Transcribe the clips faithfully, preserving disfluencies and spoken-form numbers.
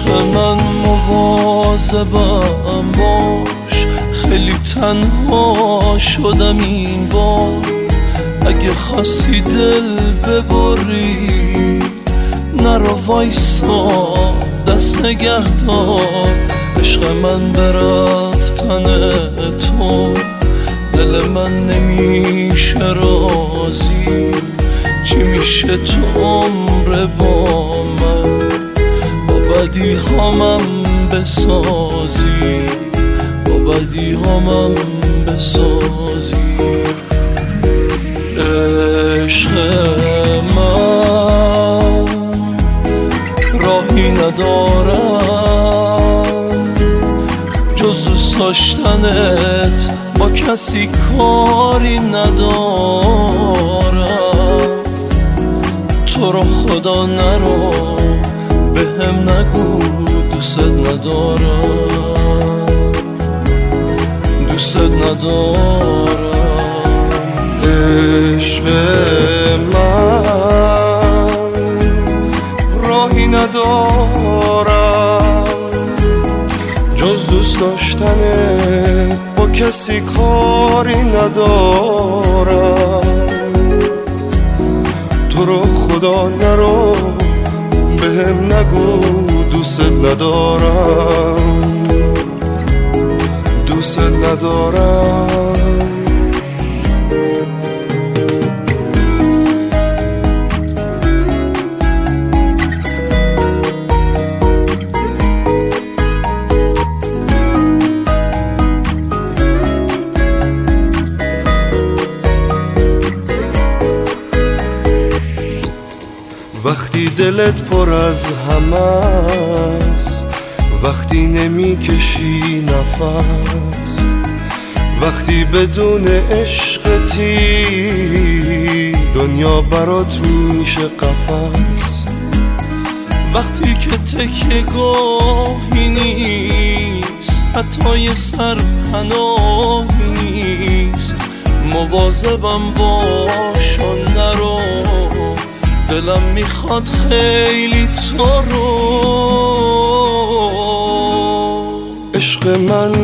عشق من مواظبم باش، خیلی تنها شدم این بار. اگه خواستی دل ببری نرو وایسا دست نگه دار. عشق من برفتن تو دل من نمیشه رازی. چی میشه تو عمر با من با بدی هامم بسازی، با بدی هامم بسازی. عشق من راهی ندارم جز دوست داشتنت، با کسی کاری ندارم. تو رو خدا نرو بهم نگو دوست ندارم، دوست ندارم. عشق من راهی ندارم جز دوست داشتنه، با کسی کاری ندارم. تو رو خدا نرو بهم نگو دوست ندارم، دوست ندارم. وقتی دلت پر از هم است، وقتی نمی کشی نفس، وقتی بدون عشقتی دنیا برات میشه قفس، وقتی که تکیه گاهی نیست حتی یه سر پناهی نیست. مواظبم باش و نرو، دلم میخواد خیلی تو رو. عشق من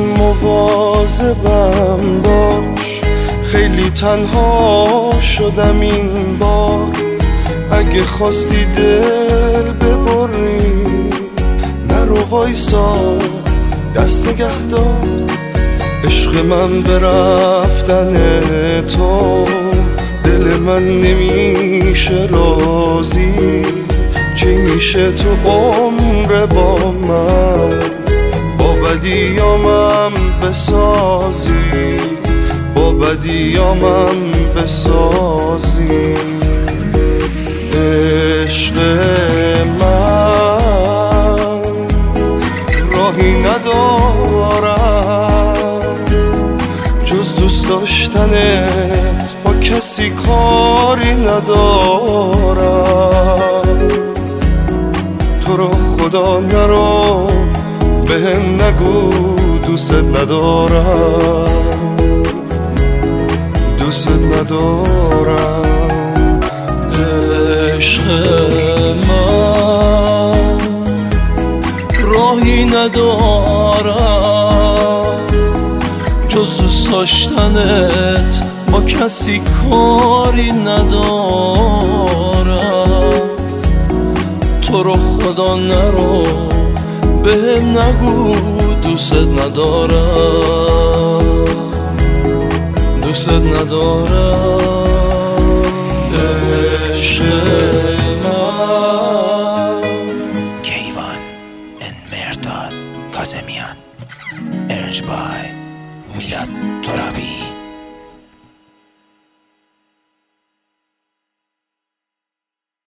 مواظبم باش، خیلی تنها شدم این بار. اگه خواستی دل ببری نرو وایسا دست نگه دار. عشق من برفتن تو دل من نمیشه رازی. چی میشه تو عمر با من با بدیامم بسازی، با بدیامم بسازی. عشق من راهی ندارم جز دوست داشتنت، با کسی کاری ندارم. تو رو خدا نرو بهم نگو دوست ندارم، دوست ندارم. عشق من راهی ندارم جز دوست داشتنت، با کسی کاری ندارم. تو رو خدا نرو بهم نگو دوست ندارم، دوست ندارم. عشق من کیوان and مرداد کاظمیان. Arranged by میلاد ترابی.